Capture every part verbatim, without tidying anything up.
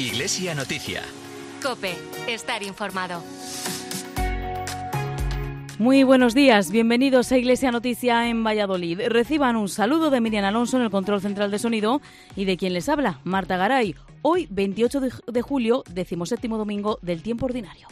Iglesia Noticia. COPE. Estar informado. Muy buenos días, bienvenidos a Iglesia Noticia en Valladolid. Reciban un saludo de Miriam Alonso en el control central de sonido y de quien les habla, Marta Garay. Hoy, veintiocho de julio, decimoséptimo domingo del tiempo ordinario.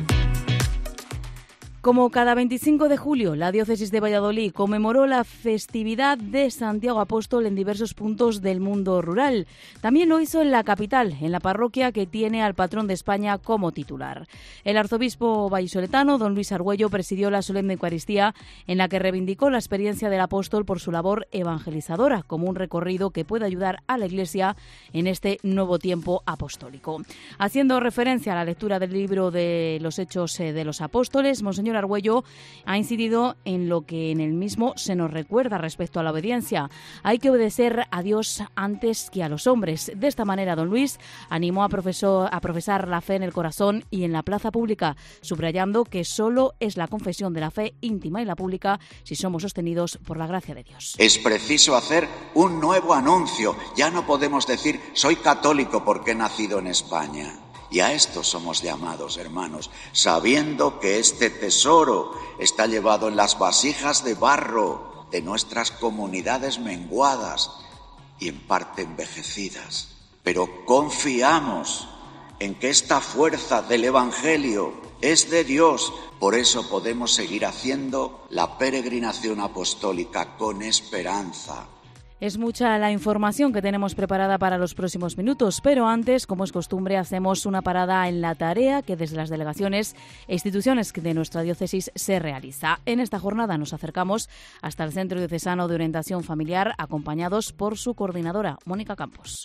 Como cada veinticinco de julio, la Diócesis de Valladolid conmemoró la festividad de Santiago Apóstol en diversos puntos del mundo rural. También lo hizo en la capital, en la parroquia que tiene al patrón de España como titular. El arzobispo vallisoletano, don Luis Argüello, presidió la solemne Eucaristía en la que reivindicó la experiencia del apóstol por su labor evangelizadora, como un recorrido que puede ayudar a la Iglesia en este nuevo tiempo apostólico. Haciendo referencia a la lectura del libro de los Hechos de los Apóstoles, Monseñor Argüello ha incidido en lo que en el mismo se nos recuerda respecto a la obediencia. Hay que obedecer a Dios antes que a los hombres. De esta manera, don Luis animó a, profesor, a profesar la fe en el corazón y en la plaza pública, subrayando que solo es la confesión de la fe íntima y la pública si somos sostenidos por la gracia de Dios. Es preciso hacer un nuevo anuncio. Ya no podemos decir soy católico porque he nacido en España. Y a esto somos llamados, hermanos, sabiendo que este tesoro está llevado en las vasijas de barro de nuestras comunidades menguadas y en parte envejecidas. Pero confiamos en que esta fuerza del Evangelio es de Dios. Por eso podemos seguir haciendo la peregrinación apostólica con esperanza. Es mucha la información que tenemos preparada para los próximos minutos, pero antes, como es costumbre, hacemos una parada en la tarea que desde las delegaciones e instituciones de nuestra diócesis se realiza. En esta jornada nos acercamos hasta el Centro Diocesano de Orientación Familiar, acompañados por su coordinadora, Mónica Campos.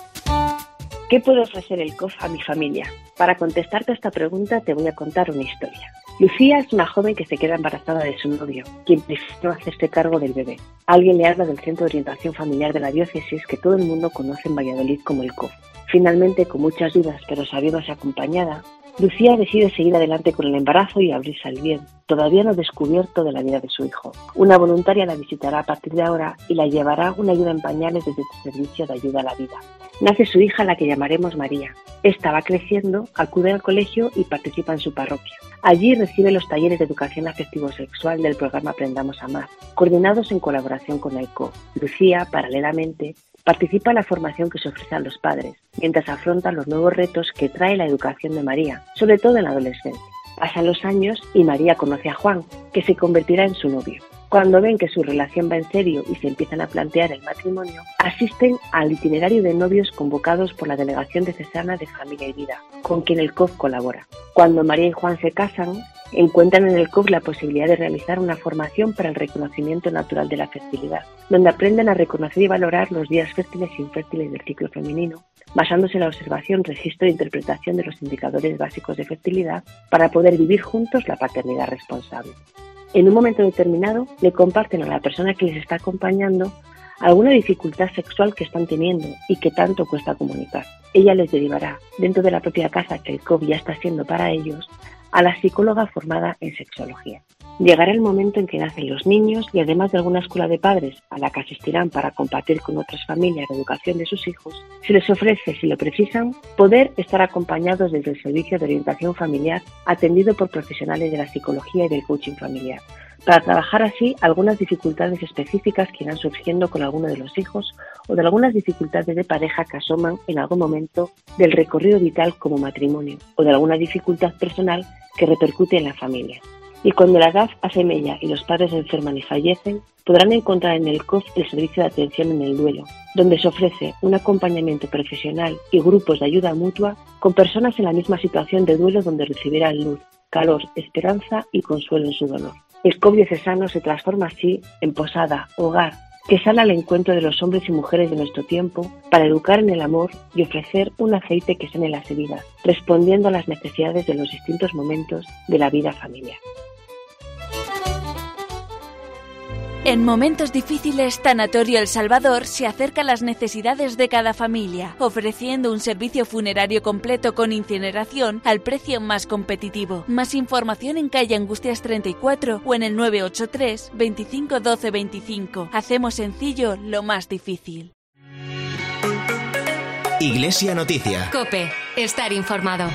¿Qué puede ofrecer el C O F a mi familia? Para contestarte a esta pregunta te voy a contar una historia. Lucía es una joven que se queda embarazada de su novio, quien prefirió hacerse cargo del bebé. Alguien le habla del Centro de Orientación Familiar de la Diócesis que todo el mundo conoce en Valladolid como el C O F. Finalmente, con muchas dudas pero sabiéndose acompañada, Lucía decide seguir adelante con el embarazo y abrirse al bien, todavía no descubierto de la vida de su hijo. Una voluntaria la visitará a partir de ahora y la llevará una ayuda en pañales desde su servicio de ayuda a la vida. Nace su hija, a la que llamaremos María. Esta va creciendo, acude al colegio y participa en su parroquia. Allí recibe los talleres de educación afectivo-sexual del programa Aprendamos a Amar, coordinados en colaboración con el C O F. Lucía, paralelamente, participa en la formación que se ofrece a los padres, mientras afrontan los nuevos retos que trae la educación de María, sobre todo en la adolescencia. Pasan los años y María conoce a Juan, que se convertirá en su novio. Cuando ven que su relación va en serio y se empiezan a plantear el matrimonio, asisten al itinerario de novios convocados por la Delegación Diocesana de Familia y Vida, con quien el C O F colabora. Cuando María y Juan se casan, encuentran en el C O F la posibilidad de realizar una formación para el reconocimiento natural de la fertilidad, donde aprenden a reconocer y valorar los días fértiles e infértiles del ciclo femenino, basándose en la observación, registro e interpretación de los indicadores básicos de fertilidad para poder vivir juntos la paternidad responsable. En un momento determinado, le comparten a la persona que les está acompañando alguna dificultad sexual que están teniendo y que tanto cuesta comunicar. Ella les derivará, dentro de la propia casa que el C O F ya está haciendo para ellos, a la psicóloga formada en sexología. Llegará el momento en que nacen los niños y además de alguna escuela de padres a la que asistirán para compartir con otras familias la educación de sus hijos, se les ofrece, si lo precisan, poder estar acompañados desde el servicio de orientación familiar atendido por profesionales de la psicología y del coaching familiar, para trabajar así algunas dificultades específicas que irán surgiendo con alguno de los hijos o de algunas dificultades de pareja que asoman en algún momento del recorrido vital como matrimonio o de alguna dificultad personal que repercute en la familia. Y cuando la edad hace mella y los padres enferman y fallecen, podrán encontrar en el C O F el servicio de atención en el duelo, donde se ofrece un acompañamiento profesional y grupos de ayuda mutua con personas en la misma situación de duelo donde recibirán luz, calor, esperanza y consuelo en su dolor. El C O F diocesano se transforma así en posada, hogar, que sale al encuentro de los hombres y mujeres de nuestro tiempo para educar en el amor y ofrecer un aceite que sane las heridas, respondiendo a las necesidades de los distintos momentos de la vida familiar. En momentos difíciles, Tanatorio El Salvador se acerca a las necesidades de cada familia, ofreciendo un servicio funerario completo con incineración al precio más competitivo. Más información en calle Angustias treinta y cuatro o en el nueve ocho tres, veinticinco doce veinticinco. Hacemos sencillo lo más difícil. Iglesia Noticia. COPE. Estar informado.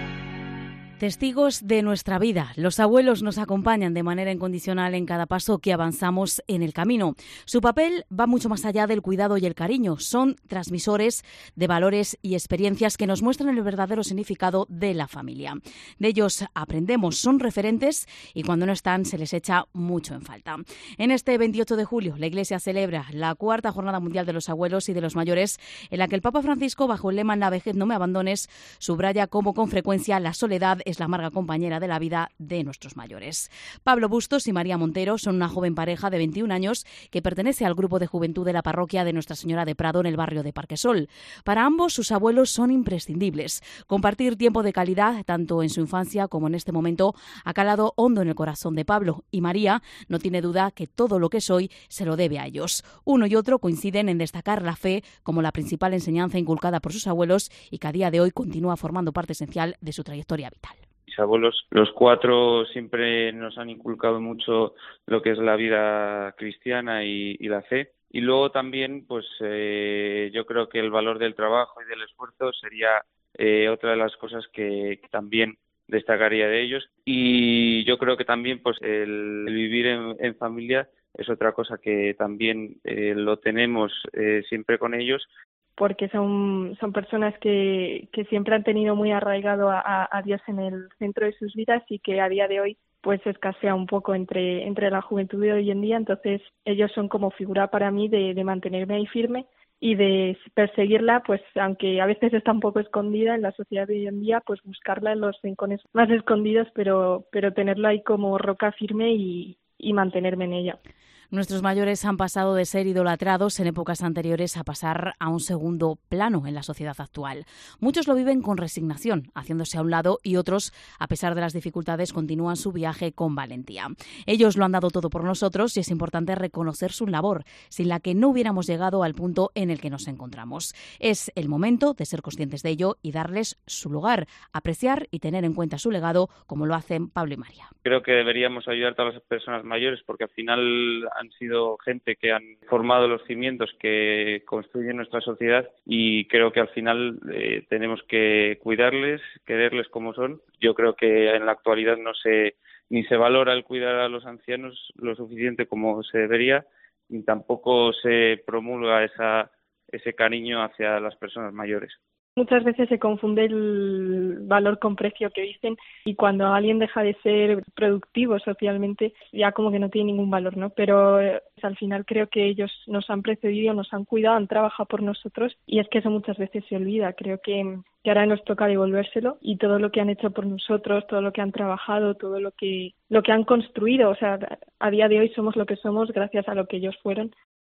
Testigos de nuestra vida. Los abuelos nos acompañan de manera incondicional en cada paso que avanzamos en el camino. Su papel va mucho más allá del cuidado y el cariño. Son transmisores de valores y experiencias que nos muestran el verdadero significado de la familia. De ellos aprendemos, son referentes y cuando no están se les echa mucho en falta. En este veintiocho de julio la Iglesia celebra la cuarta Jornada Mundial de los Abuelos y de los Mayores, en la que el Papa Francisco, bajo el lema "En la vejez no me abandones", subraya cómo con frecuencia la soledad es la amarga compañera de la vida de nuestros mayores. Pablo Bustos y María Montero son una joven pareja de veintiún años que pertenece al grupo de juventud de la parroquia de Nuestra Señora de Prado en el barrio de Parquesol. Para ambos, sus abuelos son imprescindibles. Compartir tiempo de calidad, tanto en su infancia como en este momento, ha calado hondo en el corazón de Pablo, y María no tiene duda que todo lo que es hoy se lo debe a ellos. Uno y otro coinciden en destacar la fe como la principal enseñanza inculcada por sus abuelos y que a día de hoy continúa formando parte esencial de su trayectoria vital. Mis abuelos, los cuatro, siempre nos han inculcado mucho lo que es la vida cristiana y, y la fe. Y luego también, pues eh, yo creo que el valor del trabajo y del esfuerzo sería eh, otra de las cosas que, que también destacaría de ellos. Y yo creo que también, pues el, el vivir en, en familia es otra cosa que también eh, lo tenemos eh, siempre con ellos. Porque son, son personas que, que siempre han tenido muy arraigado a, a Dios en el centro de sus vidas y que a día de hoy pues escasea un poco entre, entre la juventud de hoy en día. Entonces ellos son como figura para mí de, de mantenerme ahí firme y de perseguirla, pues aunque a veces está un poco escondida en la sociedad de hoy en día, pues buscarla en los rincones más escondidos, pero, pero tenerla ahí como roca firme y, y mantenerme en ella. Nuestros mayores han pasado de ser idolatrados en épocas anteriores a pasar a un segundo plano en la sociedad actual. Muchos lo viven con resignación, haciéndose a un lado, y otros, a pesar de las dificultades, continúan su viaje con valentía. Ellos lo han dado todo por nosotros y es importante reconocer su labor, sin la que no hubiéramos llegado al punto en el que nos encontramos. Es el momento de ser conscientes de ello y darles su lugar, apreciar y tener en cuenta su legado, como lo hacen Pablo y María. Creo que deberíamos ayudar a todas las personas mayores porque al final han sido gente que han formado los cimientos que construyen nuestra sociedad y creo que al final eh, tenemos que cuidarles, quererles como son. Yo creo que en la actualidad no se ni se valora el cuidar a los ancianos lo suficiente como se debería, ni tampoco se promulga esa, ese cariño hacia las personas mayores. Muchas veces se confunde el valor con precio que dicen y cuando alguien deja de ser productivo socialmente ya como que no tiene ningún valor, ¿no? Pero eh, al final creo que ellos nos han precedido, nos han cuidado, han trabajado por nosotros y es que eso muchas veces se olvida. Creo que, que ahora nos toca devolvérselo y todo lo que han hecho por nosotros, todo lo que han trabajado, todo lo que, lo que han construido, o sea, a día de hoy somos lo que somos gracias a lo que ellos fueron.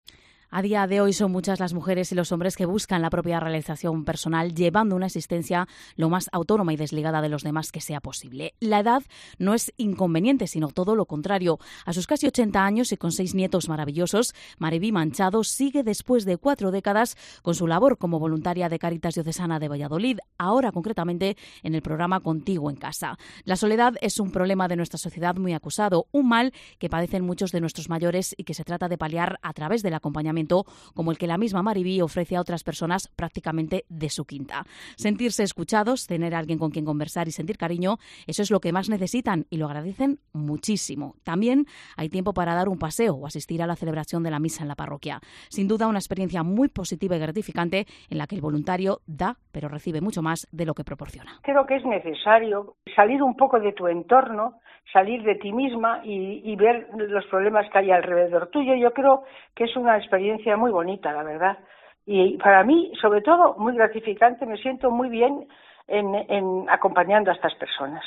A día de hoy son muchas las mujeres y los hombres que buscan la propia realización personal, llevando una existencia lo más autónoma y desligada de los demás que sea posible. La edad no es inconveniente, sino todo lo contrario. A sus casi ochenta años y con seis nietos maravillosos, Mariví Manchado sigue después de cuatro décadas con su labor como voluntaria de Cáritas Diocesana de Valladolid, ahora concretamente en el programa Contigo en Casa. La soledad es un problema de nuestra sociedad muy acusado, un mal que padecen muchos de nuestros mayores y que se trata de paliar a través del acompañamiento como el que la misma Mariví ofrece a otras personas prácticamente de su quinta. Sentirse escuchados, tener a alguien con quien conversar y sentir cariño, eso es lo que más necesitan y lo agradecen muchísimo. También hay tiempo para dar un paseo o asistir a la celebración de la misa en la parroquia. Sin duda una experiencia muy positiva y gratificante en la que el voluntario da, pero recibe mucho más de lo que proporciona. Creo que es necesario salir un poco de tu entorno, salir de ti misma y, y ver los problemas que hay alrededor tuyo. Yo creo que es una experiencia muy bonita, la verdad. Y para mí, sobre todo, muy gratificante. Me siento muy bien en, en acompañando a estas personas.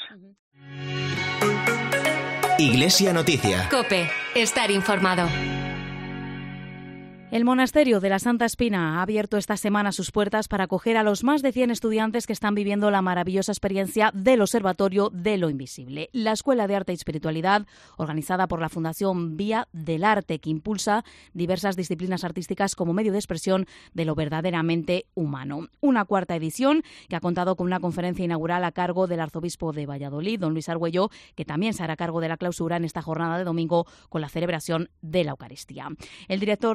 Iglesia Noticia. COPE. Estar informado. El Monasterio de la Santa Espina ha abierto esta semana sus puertas para acoger a los más de cien estudiantes que están viviendo la maravillosa experiencia del Observatorio de lo Invisible, la Escuela de Arte y Espiritualidad, organizada por la Fundación Vía del Arte, que impulsa diversas disciplinas artísticas como medio de expresión de lo verdaderamente humano. Una cuarta edición que ha contado con una conferencia inaugural a cargo del arzobispo de Valladolid, don Luis Argüello, que también se hará cargo de la clausura en esta jornada de domingo con la celebración de la Eucaristía. El director de Cine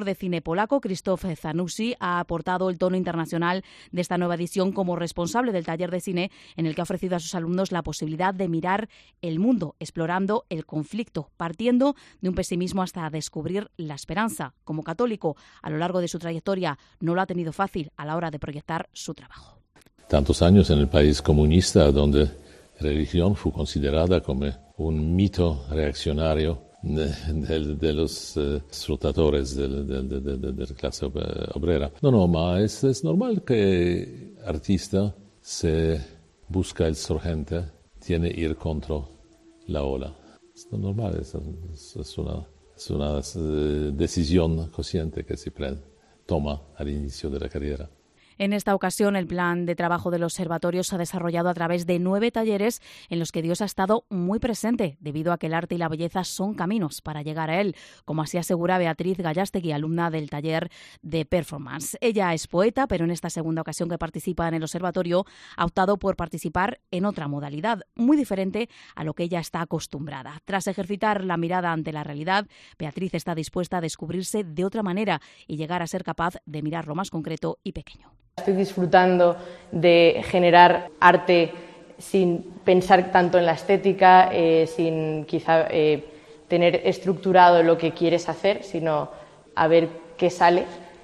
polaco Krzysztof Zanussi ha aportado el tono internacional de esta nueva edición como responsable del taller de cine, en el que ha ofrecido a sus alumnos la posibilidad de mirar el mundo, explorando el conflicto, partiendo de un pesimismo hasta descubrir la esperanza. Como católico, a lo largo de su trayectoria, no lo ha tenido fácil a la hora de proyectar su trabajo. Tantos años en el país comunista, donde la religión fue considerada como un mito reaccionario de, de, de los uh, explotadores de, de, de, de, de la clase obrera. No, no, ma es, es normal que el artista se busca el sorgente, tiene que ir contra la ola. Es normal, es, es una, es una uh, decisión consciente que se prende, toma al inicio de la carrera. En esta ocasión, el plan de trabajo del observatorio se ha desarrollado a través de nueve talleres en los que Dios ha estado muy presente, debido a que el arte y la belleza son caminos para llegar a él, como así asegura Beatriz Gallastegui, alumna del taller de performance. Ella es poeta, pero en esta segunda ocasión que participa en el observatorio ha optado por participar en otra modalidad, muy diferente a lo que ella está acostumbrada. Tras ejercitar la mirada ante la realidad, Beatriz está dispuesta a descubrirse de otra manera y llegar a ser capaz de mirar lo más concreto y pequeño. Estoy disfrutando de generar arte sin pensar tanto en la estética, eh, sin quizá eh, tener estructurado lo que quieres hacer, sino a ver qué sale,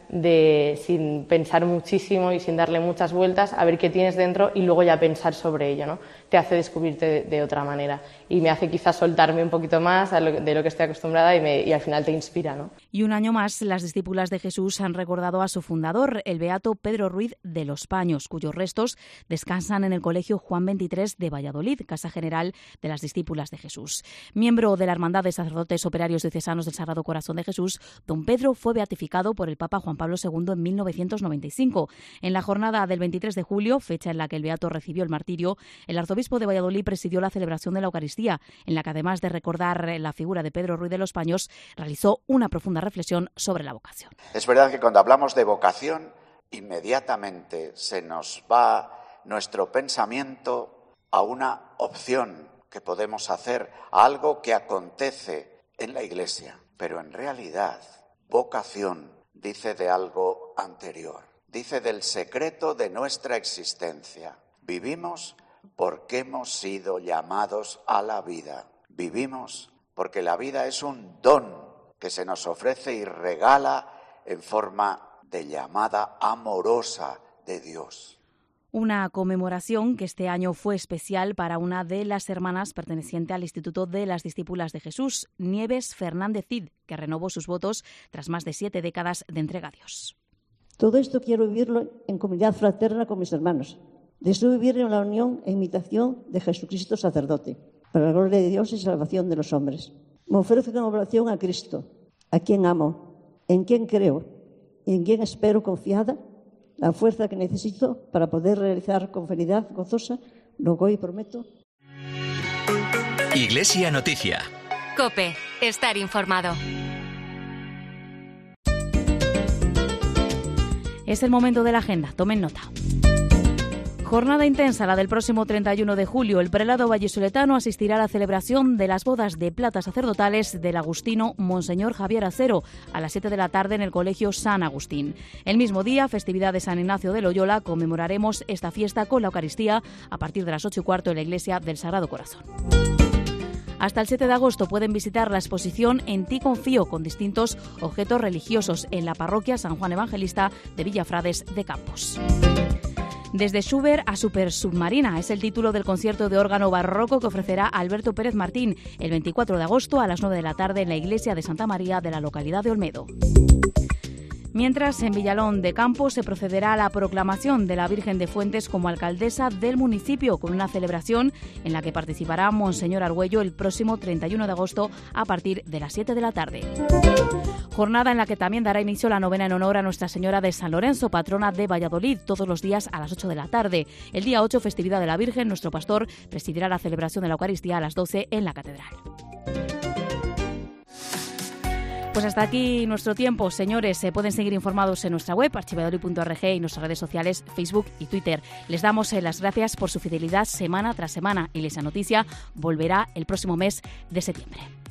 de, sin pensar muchísimo y sin darle muchas vueltas, a ver qué tienes dentro y luego ya pensar sobre ello, ¿no? Te hace descubrirte de, de otra manera y me hace quizás soltarme un poquito más a lo, de lo que estoy acostumbrada y, me, y al final te inspira, ¿no? Y un año más, las discípulas de Jesús han recordado a su fundador, el beato Pedro Ruiz de los Paños, cuyos restos descansan en el Colegio Juan veintitrés de Valladolid, Casa General de las Discípulas de Jesús. Miembro de la Hermandad de Sacerdotes Operarios Diocesanos del Sagrado Corazón de Jesús, don Pedro fue beatificado por el Papa Juan Pablo segundo en mil novecientos noventa y cinco. En la jornada del veintitrés de julio, fecha en la que el beato recibió el martirio, el arzobispo de Valladolid presidió la celebración de la Eucaristía, en la que además de recordar la figura de Pedro Ruiz de los Paños, realizó una profunda reflexión sobre la vocación. Es verdad que cuando hablamos de vocación, inmediatamente se nos va nuestro pensamiento a una opción que podemos hacer, a algo que acontece en la Iglesia. Pero en realidad, vocación dice de algo anterior, dice del secreto de nuestra existencia. Vivimos porque hemos sido llamados a la vida. Vivimos porque la vida es un don que se nos ofrece y regala en forma de llamada amorosa de Dios. Una conmemoración que este año fue especial para una de las hermanas perteneciente al Instituto de las Discípulas de Jesús, Nieves Fernández Cid, que renovó sus votos tras más de siete décadas de entrega a Dios. Todo esto quiero vivirlo en comunidad fraterna con mis hermanos. Deseo vivir en la unión e imitación de Jesucristo sacerdote, para la gloria de Dios y salvación de los hombres. Me ofrezco en oración a Cristo, a quien amo, en quien creo y en quien espero confiada la fuerza que necesito para poder realizar con felicidad gozosa lo que hoy prometo. Iglesia Noticia. COPE. Estar informado. Es el momento de la agenda. Tomen nota. Jornada intensa, la del próximo treinta y uno de julio. El prelado vallisoletano asistirá a la celebración de las bodas de plata sacerdotales del agustino Monseñor Javier Acero a las siete de la tarde en el Colegio San Agustín. El mismo día, festividad de San Ignacio de Loyola, conmemoraremos esta fiesta con la Eucaristía a partir de las ocho y cuarto en la Iglesia del Sagrado Corazón. Hasta el siete de agosto pueden visitar la exposición En ti confío, con distintos objetos religiosos en la parroquia San Juan Evangelista de Villafrades de Campos. Desde Schubert a Super Submarina es el título del concierto de órgano barroco que ofrecerá Alberto Pérez Martín el veinticuatro de agosto a las nueve de la tarde en la iglesia de Santa María de la localidad de Olmedo. Mientras, en Villalón de Campos se procederá a la proclamación de la Virgen de Fuentes como alcaldesa del municipio, con una celebración en la que participará Monseñor Argüello el próximo treinta y uno de agosto a partir de las siete de la tarde. Jornada en la que también dará inicio la novena en honor a Nuestra Señora de San Lorenzo, patrona de Valladolid, todos los días a las ocho de la tarde. El día ocho, festividad de la Virgen, nuestro pastor presidirá la celebración de la Eucaristía a las doce en la catedral. Pues hasta aquí nuestro tiempo, señores. Se pueden seguir informados en nuestra web, archivalladolid punto org, y en nuestras redes sociales, Facebook y Twitter. Les damos las gracias por su fidelidad semana tras semana. Iglesia Noticia volverá el próximo mes de septiembre.